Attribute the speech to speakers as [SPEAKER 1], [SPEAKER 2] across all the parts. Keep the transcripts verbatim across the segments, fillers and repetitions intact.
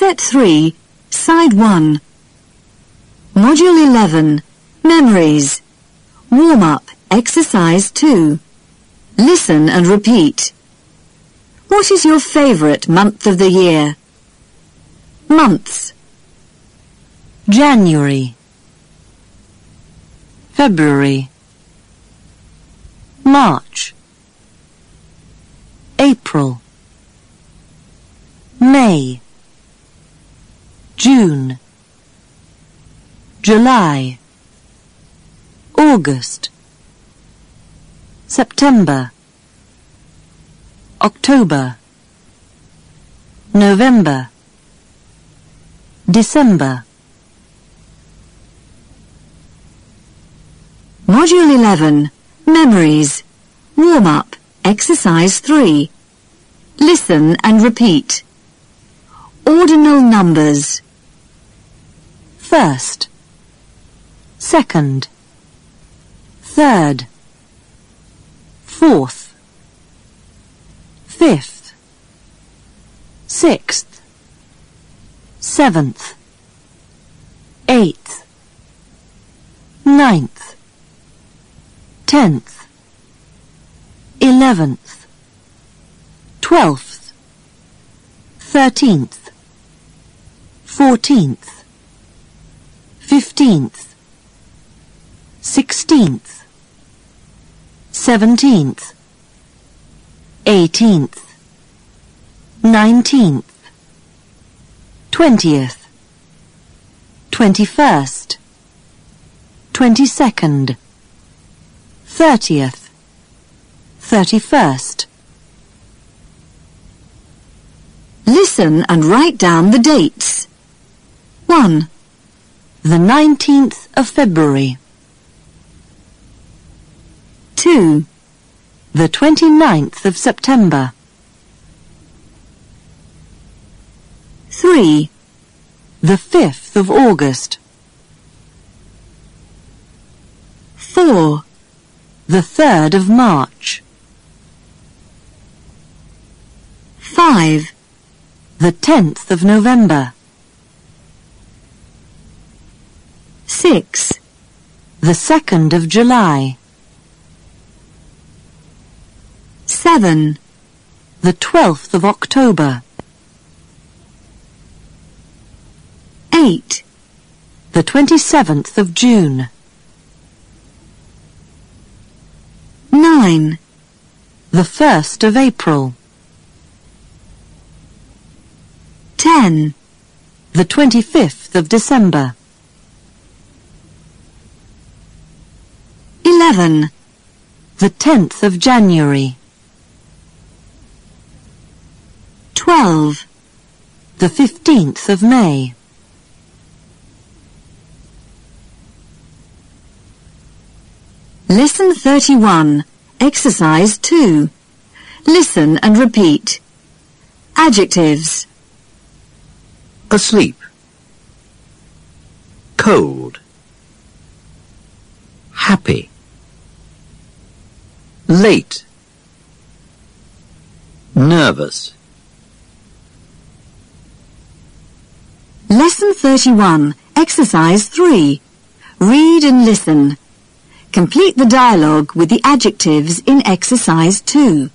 [SPEAKER 1] Set three, Side one. Module eleven, Memories. Warm-up, Exercise two. Listen and repeat. What is your favourite month of the year? Months.
[SPEAKER 2] January, February, March, April, May, June, July, August, September, October, November, December.
[SPEAKER 1] Module eleven, Memories. Warm-up, Exercise three. Listen and repeat. Ordinal numbers.
[SPEAKER 2] First, second, third, fourth, fifth, sixth, seventh, eighth, ninth, tenth, eleventh, twelfth, thirteenth, fourteenth, fifteenth, sixteenth, seventeenth, eighteenth, nineteenth, twentieth, twenty-first, twenty-second, thirtieth, thirty-first.
[SPEAKER 1] Listen and write down the dates. one.
[SPEAKER 2] The nineteenth of February.
[SPEAKER 1] two.
[SPEAKER 2] The twenty-ninth of September.
[SPEAKER 1] three.
[SPEAKER 2] The fifth of August.
[SPEAKER 1] four.
[SPEAKER 2] The third of March.
[SPEAKER 1] five.
[SPEAKER 2] The tenth of November.
[SPEAKER 1] six.
[SPEAKER 2] The second of July.
[SPEAKER 1] seven.
[SPEAKER 2] The twelfth of October.
[SPEAKER 1] eight.
[SPEAKER 2] The twenty-seventh of June.
[SPEAKER 1] nine.
[SPEAKER 2] The first of April.
[SPEAKER 1] ten.
[SPEAKER 2] The twenty-fifth of December.
[SPEAKER 1] eleven.
[SPEAKER 2] The tenth of January.
[SPEAKER 1] twelve.
[SPEAKER 2] The fifteenth of May.
[SPEAKER 1] Lesson thirty-one, Exercise two. Listen and repeat. Adjectives.
[SPEAKER 3] Asleep, cold, happy, late, nervous.
[SPEAKER 1] Lesson thirty-one, Exercise three. Read and listen. Complete the dialogue with the adjectives in Exercise two.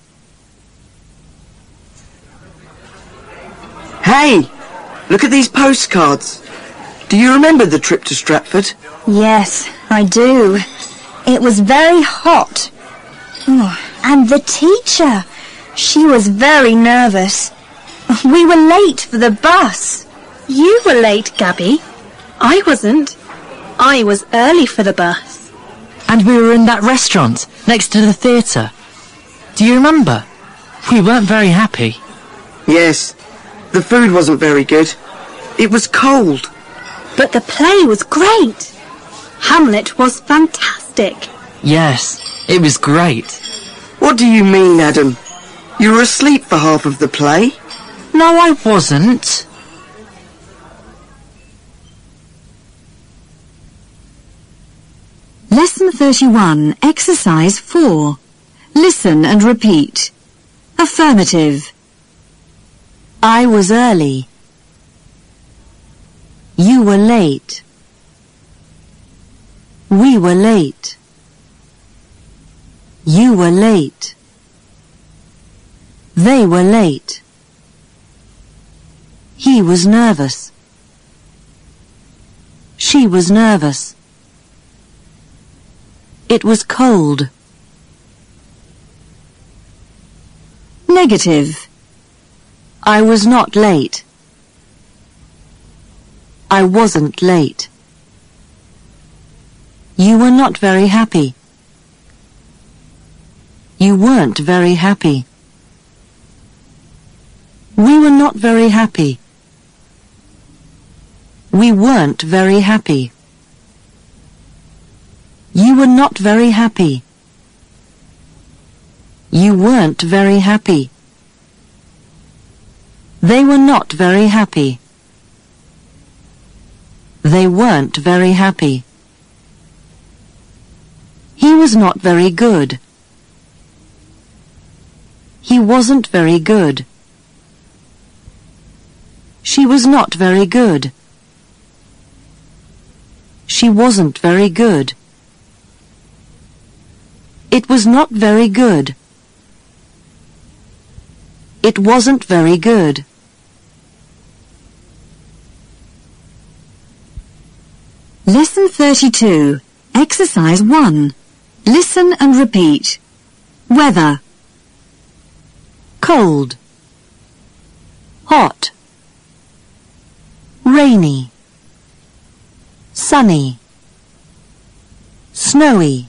[SPEAKER 4] Hey, look at these postcards. Do you remember the trip to Stratford?
[SPEAKER 5] Yes, I do. It was very hot. Oh, and the teacher, she was very nervous. We were late for the bus.
[SPEAKER 6] You were late, Gabby. I wasn't. I was early for the bus.
[SPEAKER 7] And we were in that restaurant next to the theatre. Do you remember? We weren't very happy.
[SPEAKER 4] Yes, the food wasn't very good. It was cold.
[SPEAKER 6] But the play was great. Hamlet was fantastic.
[SPEAKER 7] Yes, it was great.
[SPEAKER 4] What do you mean, Adam? You were asleep for half of the play?
[SPEAKER 7] No, I wasn't.
[SPEAKER 1] Lesson thirty-one, Exercise four. Listen and repeat. Affirmative.
[SPEAKER 2] I was early. You were late. We were late. You were late. They were late. He was nervous. She was nervous. It was cold.
[SPEAKER 1] Negative.
[SPEAKER 2] I was not late. I wasn't late. You were not very happy. You weren't very happy. We were not very happy. We weren't very happy. You were not very happy. You weren't very happy. They were not very happy. They weren't very happy. He was not very good. He wasn't very good. She was not very good. She wasn't very good. It was not very good. It wasn't very good.
[SPEAKER 1] Lesson thirty-two. Exercise one. Listen and repeat. Weather.
[SPEAKER 2] Cold. Hot. Rainy. Sunny. Snowy.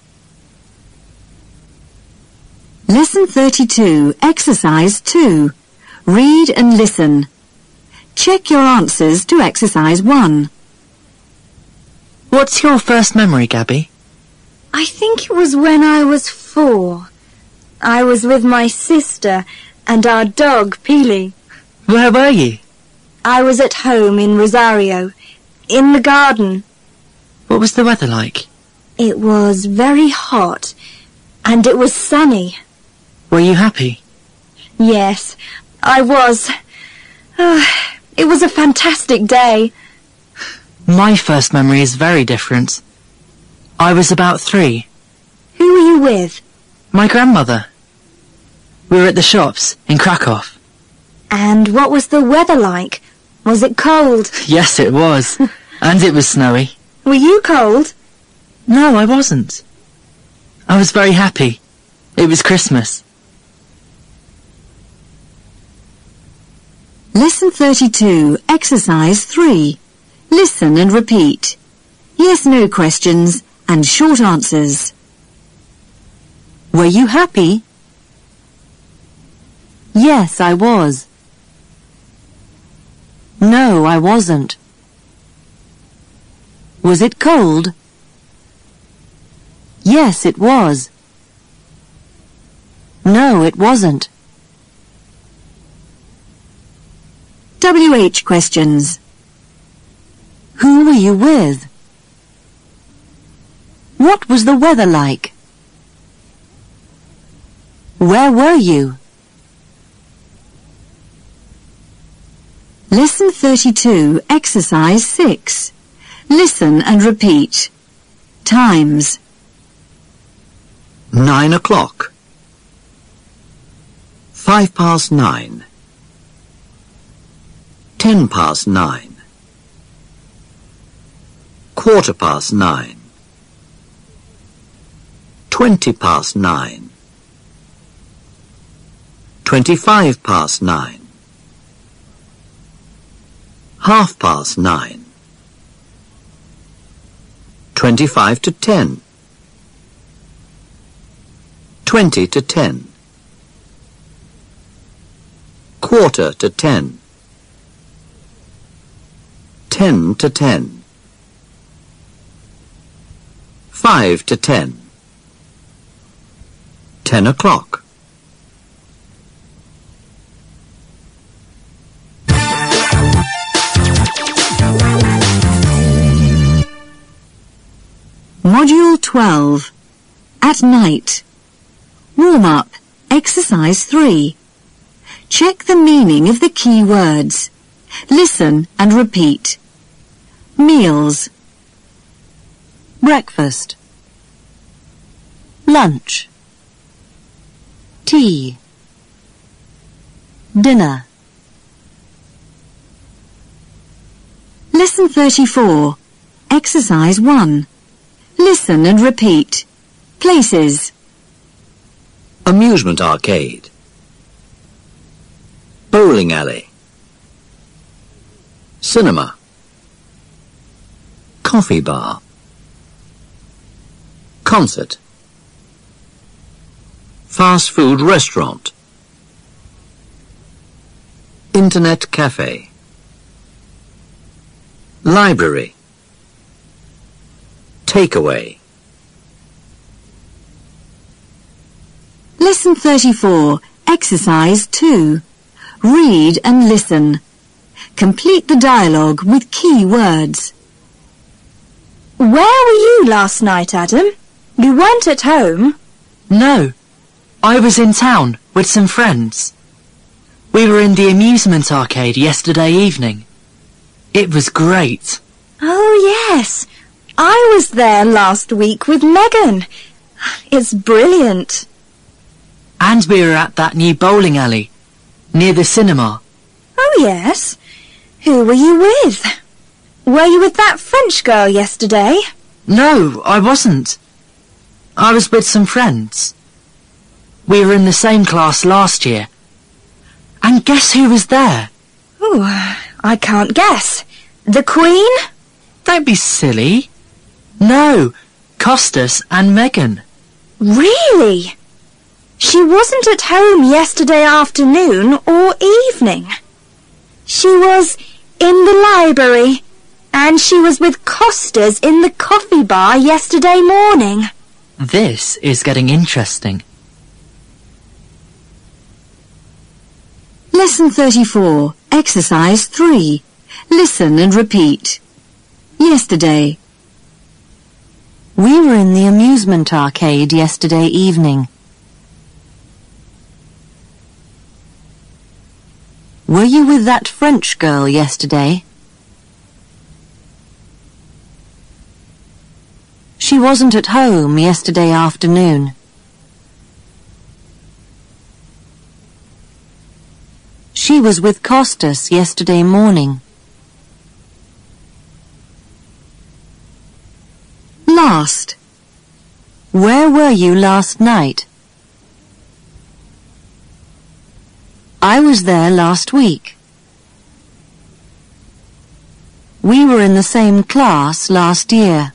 [SPEAKER 1] Lesson thirty-two. Exercise two. Read and listen. Check your answers to exercise one.
[SPEAKER 7] What's your first memory, Gabby?
[SPEAKER 5] I think it was when I was four. I was with my sister and our dog, Peely.
[SPEAKER 7] Where were you?
[SPEAKER 5] I was at home in Rosario, in the garden.
[SPEAKER 7] What was the weather like?
[SPEAKER 5] It was very hot, and it was sunny.
[SPEAKER 7] Were you happy?
[SPEAKER 5] Yes, I was. Oh, it was a fantastic day.
[SPEAKER 7] My first memory is very different. I was about three.
[SPEAKER 5] Who were you with?
[SPEAKER 7] My grandmother. We were at the shops in Krakow.
[SPEAKER 5] And what was the weather like? Was it cold?
[SPEAKER 7] Yes, it was. And it was snowy.
[SPEAKER 5] Were you cold?
[SPEAKER 7] No, I wasn't. I was very happy. It was Christmas.
[SPEAKER 1] Lesson thirty-two. Exercise three. Listen and repeat. Yes/no questions and short answers.
[SPEAKER 2] Were you happy? Yes, I was. No, I wasn't. Was it cold? Yes, it was. No, it wasn't.
[SPEAKER 1] W H questions.
[SPEAKER 2] Who were you with? What was the weather like? Where were you?
[SPEAKER 1] Lesson thirty-two. Exercise six. Listen and repeat. Times.
[SPEAKER 3] Nine o'clock. Five past nine. Ten past nine. Quarter past nine. Twenty past nine. Twenty-five past nine. Half past nine. Twenty-five to ten. Twenty to ten. Quarter to ten. Ten to ten. Five to ten. Ten o'clock.
[SPEAKER 1] Module twelve. At night. Warm-up. Exercise three. Check the meaning of the key words. Listen and repeat. Meals.
[SPEAKER 2] Breakfast. Lunch. Tea. Dinner.
[SPEAKER 1] Lesson thirty-four. Exercise one. Listen and repeat. Places.
[SPEAKER 3] Amusement arcade. Bowling alley. Cinema. Coffee bar. Concert. Fast food restaurant. Internet cafe. Library. Takeaway.
[SPEAKER 1] Lesson thirty-four. Exercise two. Read and listen. Complete the dialogue with key words.
[SPEAKER 5] Where were you last night, Adam? You weren't at home.
[SPEAKER 7] No, I was in town with some friends. We were in the amusement arcade yesterday evening. It was great.
[SPEAKER 5] Oh, yes. I was there last week with Megan. It's brilliant.
[SPEAKER 7] And we were at that new bowling alley near the cinema.
[SPEAKER 5] Oh, yes. Who were you with? Were you with that French girl yesterday?
[SPEAKER 7] No, I wasn't. I was with some friends. We were in the same class last year. And guess who was there?
[SPEAKER 5] Oh, I can't guess. The Queen?
[SPEAKER 7] Don't be silly. No, Costas and Megan.
[SPEAKER 5] Really? She wasn't at home yesterday afternoon or evening. She was in the library, and she was with Costas in the coffee bar yesterday morning.
[SPEAKER 7] This is getting interesting.
[SPEAKER 1] Lesson thirty-four. Exercise three. Listen and repeat. Yesterday.
[SPEAKER 2] We were in the amusement arcade yesterday evening. Were you with that French girl yesterday? She wasn't at home yesterday afternoon. She was with Costas yesterday morning.
[SPEAKER 1] Last.
[SPEAKER 2] Where were you last night? I was there last week. We were in the same class last year.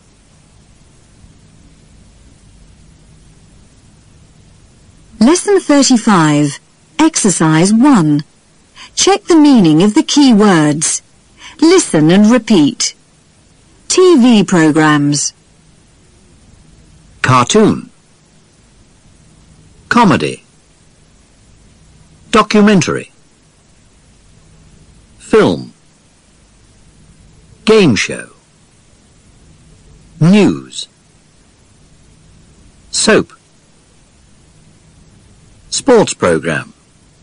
[SPEAKER 1] Lesson thirty-five. Exercise one. Check the meaning of the key words. Listen and repeat. T V programs.
[SPEAKER 3] Cartoon. Comedy. Documentary. Film. Game show. News. Soap. Sports program.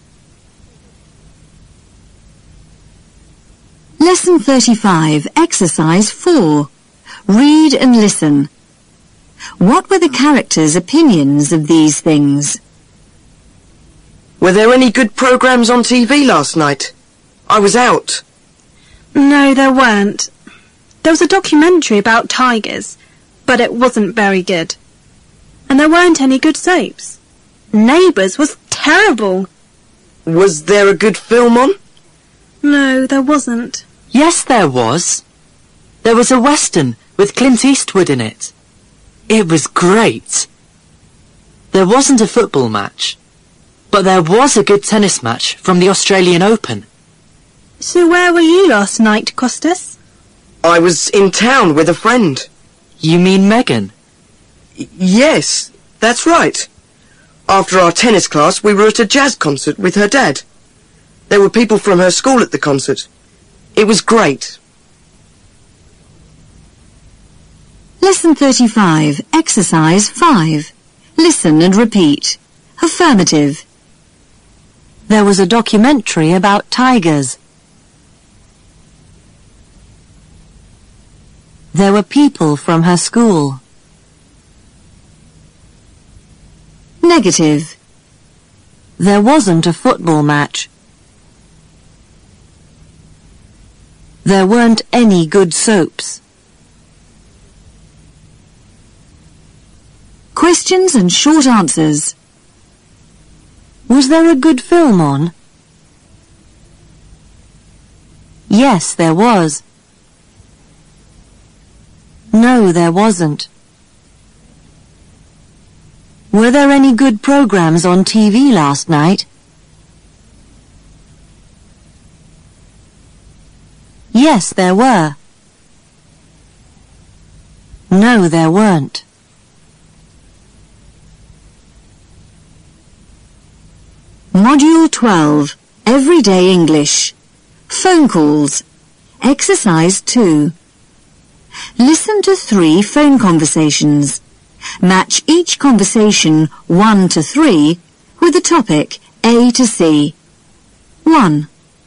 [SPEAKER 1] Lesson thirty-five. Exercise four. Read and listen. What were the characters' opinions of these things?
[SPEAKER 4] Were there any good programmes on T V last night? I was out.
[SPEAKER 6] No, there weren't. There was a documentary about tigers, but it wasn't very good. And there weren't any good soaps. Neighbours was terrible.
[SPEAKER 4] Was there a good film on?
[SPEAKER 6] No, there wasn't.
[SPEAKER 7] Yes, there was. There was a western with Clint Eastwood in it. It was great. There wasn't a football match, but there was a good tennis match from the Australian Open.
[SPEAKER 6] So where were you last night, Costas?
[SPEAKER 4] I was in town with a friend.
[SPEAKER 7] You mean Megan?
[SPEAKER 4] Y- yes, that's right. After our tennis class, we were at a jazz concert with her dad. There were people from her school at the concert. It was great.
[SPEAKER 1] Lesson thirty-five. Exercise five. Listen and repeat. Affirmative.
[SPEAKER 2] There was a documentary about tigers. There were people from her school.
[SPEAKER 1] Negative.
[SPEAKER 2] There wasn't a football match. There weren't any good soaps.
[SPEAKER 1] Questions and short answers.
[SPEAKER 2] Was there a good film on? Yes, there was. No, there wasn't. Were there any good programs on T V last night? Yes, there were. No, there weren't.
[SPEAKER 1] Module twelve, Everyday English. Phone calls. Exercise two. Listen to three phone conversations. Match each conversation one to three with the topic A to C. one.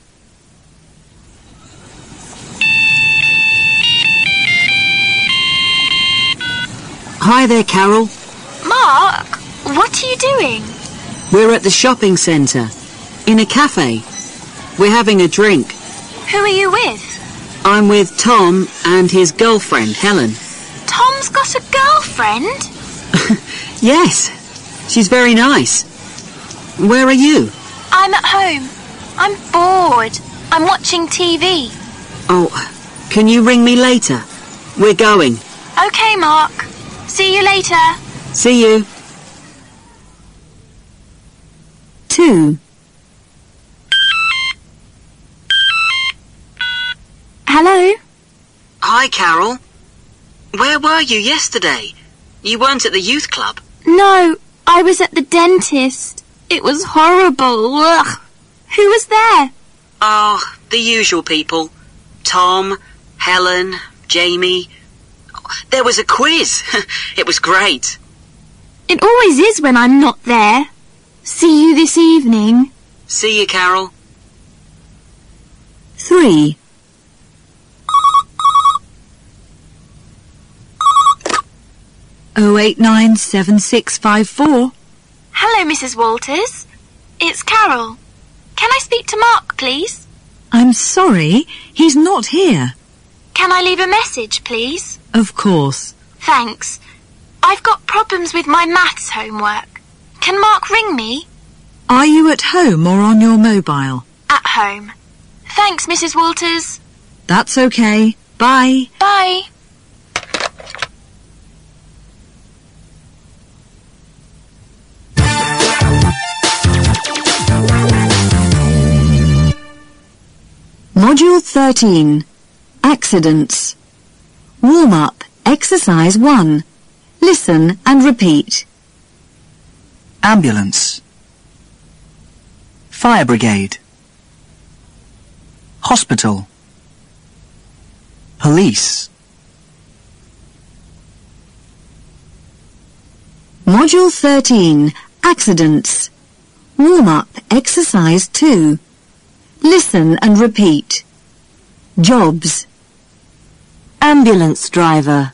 [SPEAKER 8] Hi there, Carol.
[SPEAKER 9] Mark, what are you doing?
[SPEAKER 8] We're at the shopping centre, in a cafe. We're having a drink.
[SPEAKER 9] Who are you with?
[SPEAKER 8] I'm with Tom and his girlfriend, Helen.
[SPEAKER 9] Tom's got a girlfriend?
[SPEAKER 8] Yes, she's very nice. Where are you?
[SPEAKER 9] I'm at home. I'm bored. I'm watching T V.
[SPEAKER 8] Oh, can you ring me later? We're going.
[SPEAKER 9] Okay, Mark. See you later.
[SPEAKER 8] See you.
[SPEAKER 1] two.
[SPEAKER 9] Hello?
[SPEAKER 8] Hi, Carol. Where were you yesterday? You weren't at the youth club.
[SPEAKER 9] No, I was at the dentist. It was horrible. Ugh. Who was there?
[SPEAKER 8] Oh, the usual people. Tom, Helen, Jamie. There was a quiz. It was great.
[SPEAKER 9] It always is when I'm not there. See you this evening.
[SPEAKER 8] See you, Carol.
[SPEAKER 1] three. oh eight nine seven six five four.
[SPEAKER 9] Hello, Missus Walters. It's Carol. Can I speak to Mark, please?
[SPEAKER 1] I'm sorry, he's not here.
[SPEAKER 9] Can I leave a message, please?
[SPEAKER 1] Of course.
[SPEAKER 9] Thanks. I've got problems with my maths homework. Can Mark ring me?
[SPEAKER 1] Are you at home or on your mobile?
[SPEAKER 9] At home. Thanks, Missus Walters.
[SPEAKER 1] That's okay. Bye.
[SPEAKER 9] Bye.
[SPEAKER 1] Module thirteen. Accidents. Warm up. Exercise one. Listen and repeat.
[SPEAKER 10] Ambulance. Fire brigade. Hospital. Police.
[SPEAKER 1] Module thirteen. Accidents. Warm up. Exercise two. Listen and repeat. Jobs.
[SPEAKER 2] Ambulance driver.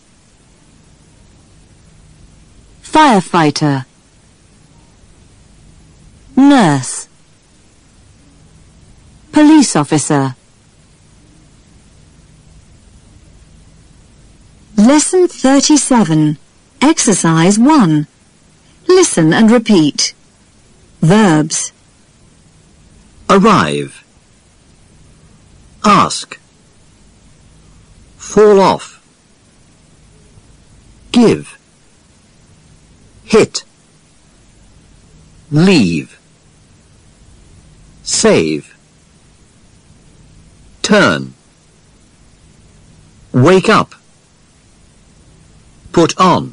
[SPEAKER 2] Firefighter. Nurse. Police officer.
[SPEAKER 1] Lesson thirty-seven. Exercise one. Listen and repeat. Verbs.
[SPEAKER 3] Arrive. Ask. Fall off. Give. Hit. Leave. Save. Turn. Wake up. Put on.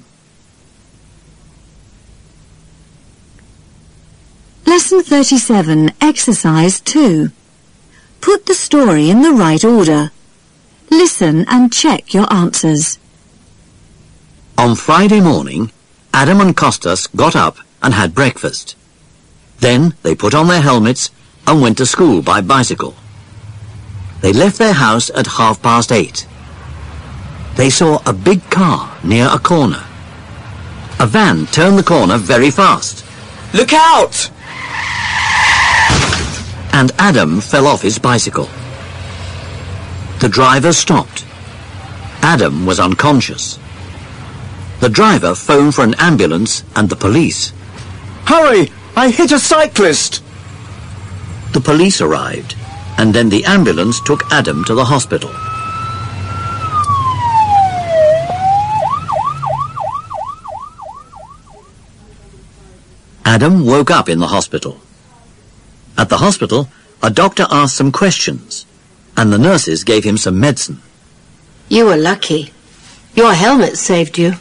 [SPEAKER 1] Lesson thirty-seven. Exercise two. Put the story in the right order. Listen and check your answers.
[SPEAKER 3] On Friday morning, Adam and Costas got up and had breakfast. Then they put on their helmets and went to school by bicycle. They left their house at half past eight. they saw a big car near a corner. A van turned the corner very fast.
[SPEAKER 4] Look out!
[SPEAKER 3] And Adam fell off his bicycle. The driver stopped. Adam was unconscious. The driver phoned for an ambulance and the police.
[SPEAKER 10] Hurry! I hit a cyclist!
[SPEAKER 3] The police arrived, and then the ambulance took Adam to the hospital. Adam woke up in the hospital. At the hospital, a doctor asked some questions, and the nurses gave him some medicine.
[SPEAKER 11] You were lucky. Your helmet saved you.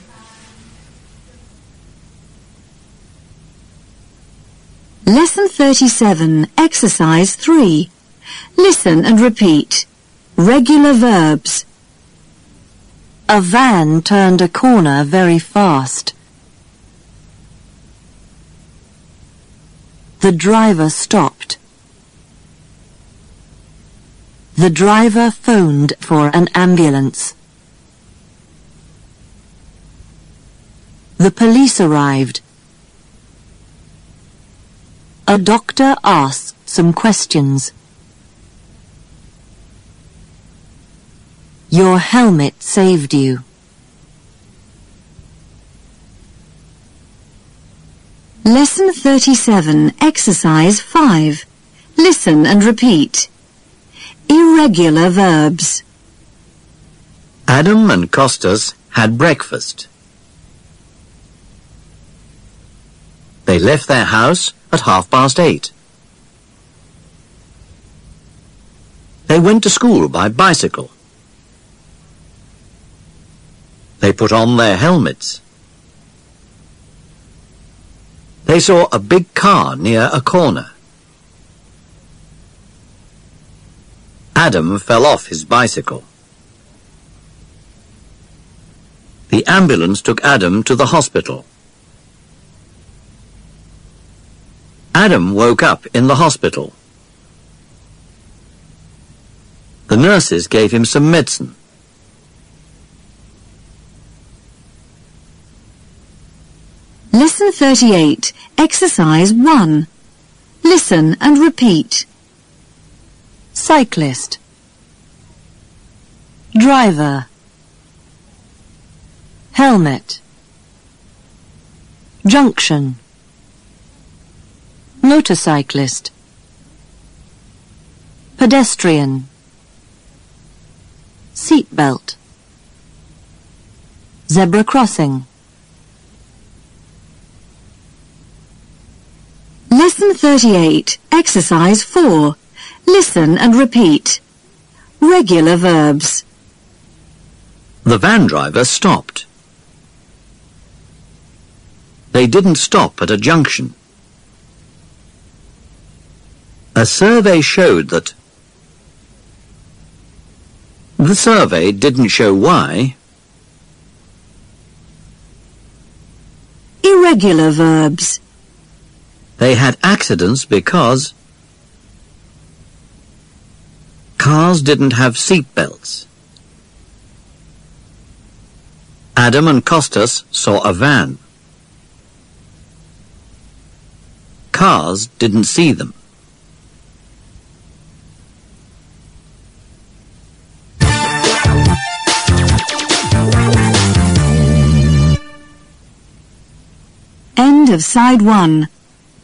[SPEAKER 1] Lesson thirty-seven, Exercise three. Listen and repeat. Regular verbs.
[SPEAKER 2] A van turned a corner very fast. The driver stopped. The driver phoned for an ambulance. The police arrived. A doctor asked some questions. Your helmet saved you.
[SPEAKER 1] Lesson thirty-seven, Exercise five. Listen and repeat. Irregular verbs.
[SPEAKER 3] Adam and Costas had breakfast. They left their house at half past eight. They went to school by bicycle. They put on their helmets. They saw a big car near a corner. Adam fell off his bicycle. The ambulance took Adam to the hospital. Adam woke up in the hospital. The nurses gave him some medicine.
[SPEAKER 1] Lesson thirty-eight, Exercise one. Listen and repeat.
[SPEAKER 2] Cyclist. Driver. Helmet. Junction. Motorcyclist. Pedestrian. Seatbelt. Zebra crossing.
[SPEAKER 1] Lesson thirty-eight, Exercise four. Listen and repeat. Regular verbs.
[SPEAKER 3] The van driver stopped. They didn't stop at a junction. A survey showed that. The survey didn't show why.
[SPEAKER 1] Irregular verbs.
[SPEAKER 3] They had accidents because cars didn't have seat belts. Adam and Costas saw a van. Cars didn't see them.
[SPEAKER 1] End of Side one.